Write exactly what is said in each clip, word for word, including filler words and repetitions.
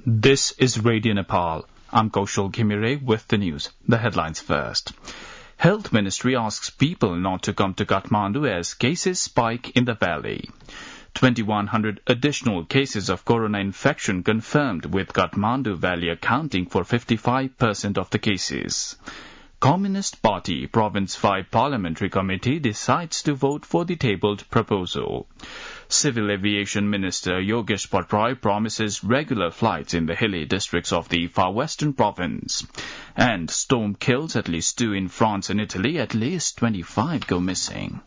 This is Radio Nepal. I'm Kaushal Ghimire with the news. The headlines first. Health Ministry asks people not to come to Kathmandu as cases spike in the valley. twenty-one hundred additional cases of corona infection confirmed, with Kathmandu Valley accounting for fifty-five percent of the cases. Communist Party Province five Parliamentary Committee decides to vote for the tabled proposal. Civil Aviation Minister Yogesh Patrai promises regular flights in the hilly districts of the far western province. And storm kills at least two in France and Italy. At least twenty-five go missing.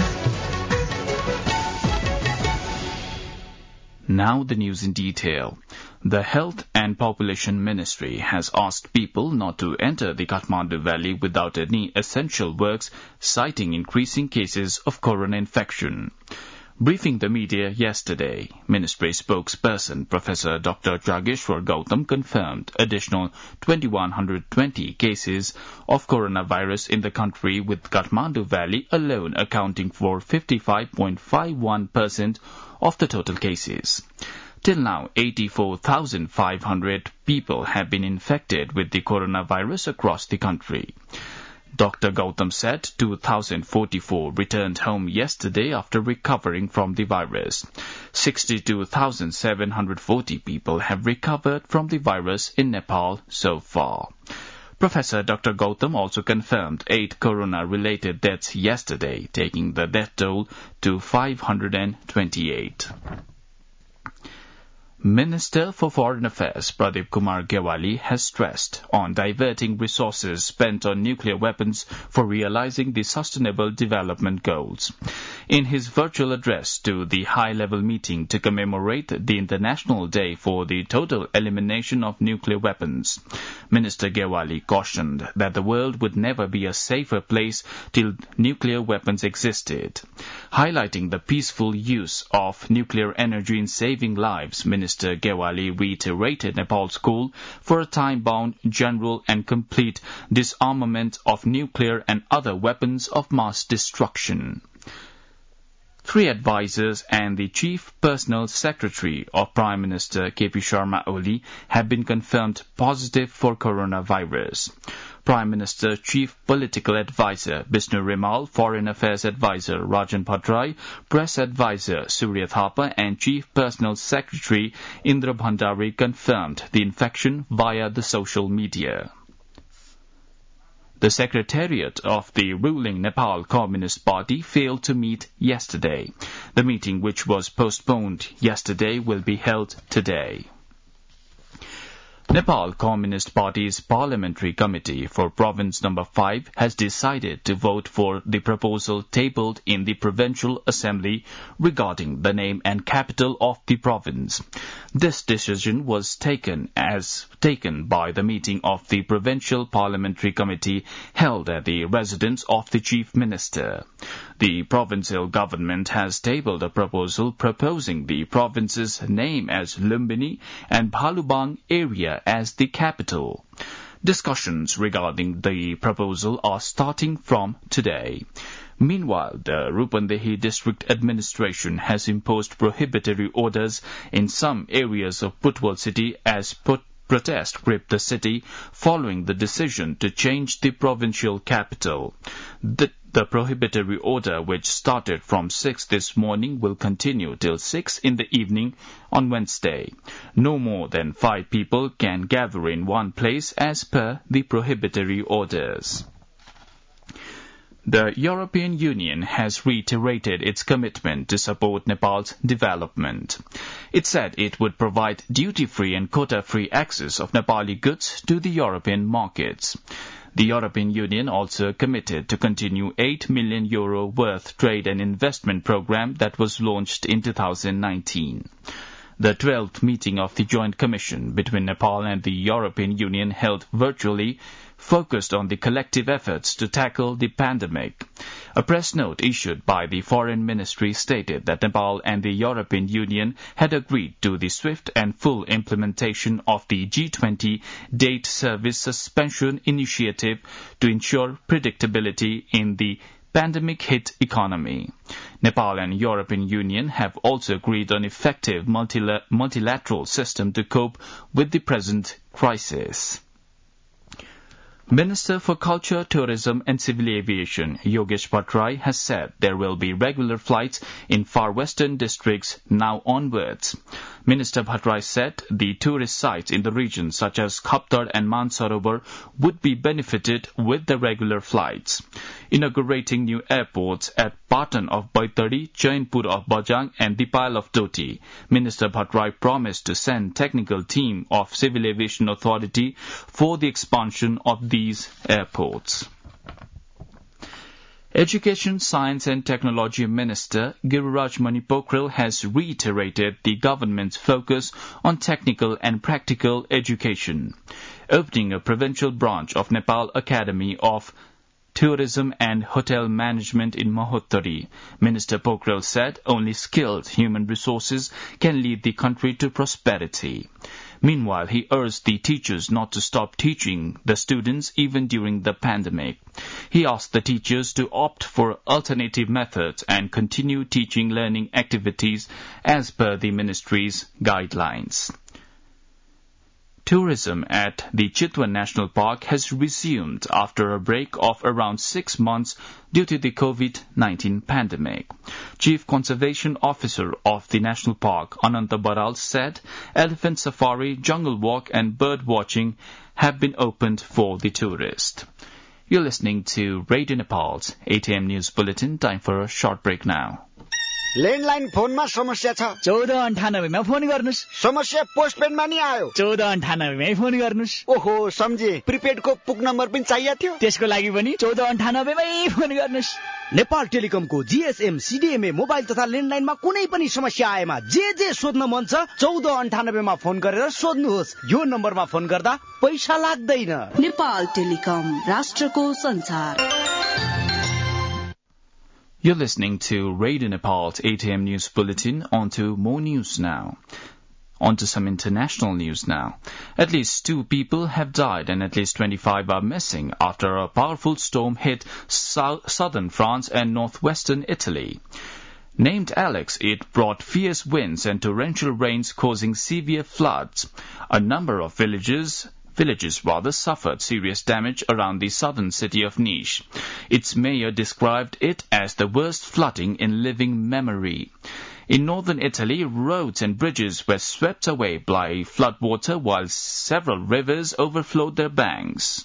Now the news in detail. The Health and Population Ministry has asked people not to enter the Kathmandu Valley without any essential works, citing increasing cases of corona infection. Briefing the media yesterday, Ministry spokesperson Professor Doctor Jageshwar Gautam confirmed additional two thousand one hundred twenty cases of coronavirus in the country, with Kathmandu Valley alone accounting for fifty-five point five one percent of the total cases. Till now, eighty-four thousand five hundred people have been infected with the coronavirus across the country. Doctor Gautam said two thousand forty-four returned home yesterday after recovering from the virus. sixty-two thousand seven hundred forty people have recovered from the virus in Nepal so far. Professor Doctor Gautam also confirmed eight corona-related deaths yesterday, taking the death toll to five hundred twenty-eight. Minister for Foreign Affairs Pradeep Kumar Gyawali has stressed on diverting resources spent on nuclear weapons for realizing the Sustainable Development Goals. In his virtual address to the high-level meeting to commemorate the International Day for the Total Elimination of Nuclear Weapons, Minister Gyawali cautioned that the world would never be a safer place till nuclear weapons existed. Highlighting the peaceful use of nuclear energy in saving lives, Minister Minister Gyawali reiterated Nepal's call for a time-bound, general and complete disarmament of nuclear and other weapons of mass destruction. Three advisers and the Chief Personal Secretary of Prime Minister K P Sharma Oli have been confirmed positive for coronavirus. Prime Minister Chief Political Advisor Bishnu Rimal, Foreign Affairs Advisor Rajan Patrai, Press Advisor Surya Thapa and Chief Personal Secretary Indra Bhandari confirmed the infection via the social media. The Secretariat of the ruling Nepal Communist Party failed to meet yesterday. The meeting, which was postponed yesterday, will be held today. Nepal Communist Party's Parliamentary Committee for Province Number five has decided to vote for the proposal tabled in the Provincial Assembly regarding the name and capital of the province. This decision was taken as taken by the meeting of the Provincial Parliamentary Committee held at the residence of the Chief Minister. The provincial government has tabled a proposal proposing the province's name as Lumbini and Bhalubang area as the capital. Discussions regarding the proposal are starting from today. Meanwhile, the Rupandehi District Administration has imposed prohibitory orders in some areas of Putwal city as put protest gripped the city following the decision to change the provincial capital. The, the prohibitory order, which started from six this morning, will continue till six in the evening on Wednesday. No more than five people can gather in one place as per the prohibitory orders. The European Union has reiterated its commitment to support Nepal's development. It said it would provide duty-free and quota-free access of Nepali goods to the European markets. The European Union also committed to continue eight million euro worth trade and investment program that was launched in two thousand nineteen. The twelfth meeting of the Joint Commission between Nepal and the European Union, held virtually, focused on the collective efforts to tackle the pandemic. A press note issued by the Foreign Ministry stated that Nepal and the European Union had agreed to the swift and full implementation of the G twenty date service suspension initiative to ensure predictability in the pandemic-hit economy. Nepal and European Union have also agreed on effective multila- multilateral system to cope with the present crisis. Minister for Culture, Tourism and Civil Aviation, Yogesh Bhattrai, has said there will be regular flights in far western districts now onwards. Minister Bhattrai said the tourist sites in the region such as Khaptar and Mansarovar would be benefited with the regular flights. Inaugurating new airports at Patan of Baitari, Chainpur of Bajang and Dipal of Doti, Minister Bhattrai promised to send technical team of Civil Aviation Authority for the expansion of these airports. Education, Science and Technology Minister Giriraj Mani Pokhrel has reiterated the government's focus on technical and practical education, opening a provincial branch of Nepal Academy of Tourism and Hotel Management in Mahottari. Minister Pokhrel said only skilled human resources can lead the country to prosperity. Meanwhile, he urged the teachers not to stop teaching the students even during the pandemic. He asked the teachers to opt for alternative methods and continue teaching learning activities as per the ministry's guidelines. Tourism at the Chitwan National Park has resumed after a break of around six months due to the COVID nineteen pandemic. Chief Conservation Officer of the National Park, Ananta Baral, said elephant safari, jungle walk and bird watching have been opened for the tourist. You're listening to Radio Nepal's eight a.m. News Bulletin. Time for a short break now. Landline फोनमा समस्या छ चौध अन्ठानब्बेमा phone गर्नुस् समस्या पोस्टपेडमा नि आयो चौध अन्ठानब्बेमै फोन गर्नुस् ओहो सम्झे प्रिपेडको पुक नम्बर पनि चाहिएको थियो त्यसको लागि पनि चौध अन्ठानब्बेमै फोन गर्नुस् नेपाल टेलिकमको जीएसएम सीडीएमए मोबाइल तथा ल्यान्डलाइनमा कुनै पनि समस्या आएमा जे जे सोध्न मन छ चौध अन्ठानब्बेमा फोन गरेर सोध्नुहोस् यो नम्बरमा फोन गर्दा पैसा लाग्दैन नेपाल टेलिकम राष्ट्रको संचार You're listening to Radio Nepal's eight a.m. News Bulletin. On to more news now. On to some international news now. At least two people have died and at least twenty-five are missing after a powerful storm hit sou- southern France and northwestern Italy. Named Alex, it brought fierce winds and torrential rains causing severe floods. A number of villages Villages rather suffered serious damage around the southern city of Nice. Its mayor described it as the worst flooding in living memory. In northern Italy, roads and bridges were swept away by floodwater while several rivers overflowed their banks.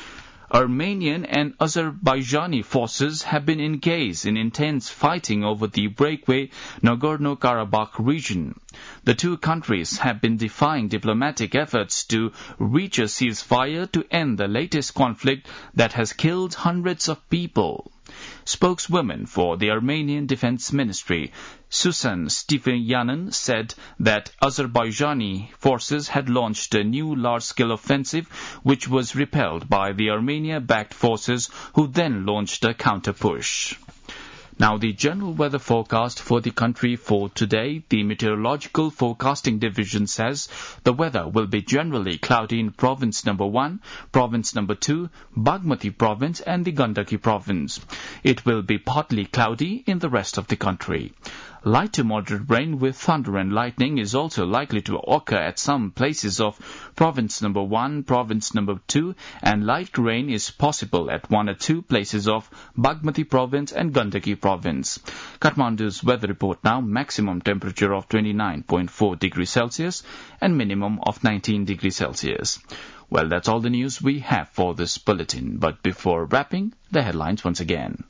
Armenian and Azerbaijani forces have been engaged in intense fighting over the breakaway Nagorno-Karabakh region. The two countries have been defying diplomatic efforts to reach a ceasefire to end the latest conflict that has killed hundreds of people. Spokeswoman for the Armenian Defense Ministry, Susan Stefanyanan, said that Azerbaijani forces had launched a new large-scale offensive which was repelled by the Armenia-backed forces who then launched a counter-push. Now the general weather forecast for the country for today. The Meteorological Forecasting Division says the weather will be generally cloudy in Province Number one, Province Number two, Bagmati Province and the Gandaki Province. It will be partly cloudy in the rest of the country. Light to moderate rain with thunder and lightning is also likely to occur at some places of Province Number one, Province Number two, and light rain is possible at one or two places of Bagmati Province and Gandaki Province. Kathmandu's weather report now, maximum temperature of twenty-nine point four degrees Celsius and minimum of nineteen degrees Celsius. Well, that's all the news we have for this bulletin, but before wrapping, the headlines once again.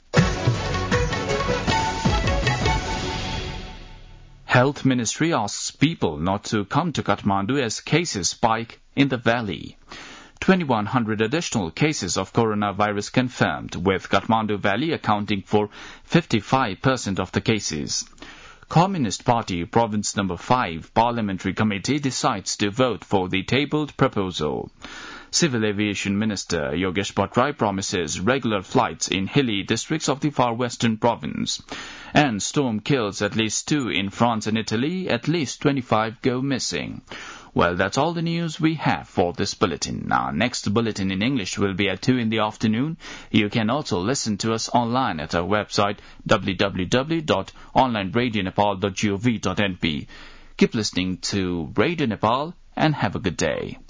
Health Ministry asks people not to come to Kathmandu as cases spike in the valley. twenty-one hundred additional cases of coronavirus confirmed, with Kathmandu Valley accounting for fifty-five percent of the cases. Communist Party Province Number five Parliamentary Committee decides to vote for the tabled proposal. Civil Aviation Minister Yogesh Bhattrai promises regular flights in hilly districts of the far western province. And storm kills at least two in France and Italy, at least twenty-five go missing. Well, that's all the news we have for this bulletin. Our next bulletin in English will be at two in the afternoon. You can also listen to us online at our website w w w dot online radio nepal dot gov dot n p. Keep listening to Radio Nepal and have a good day.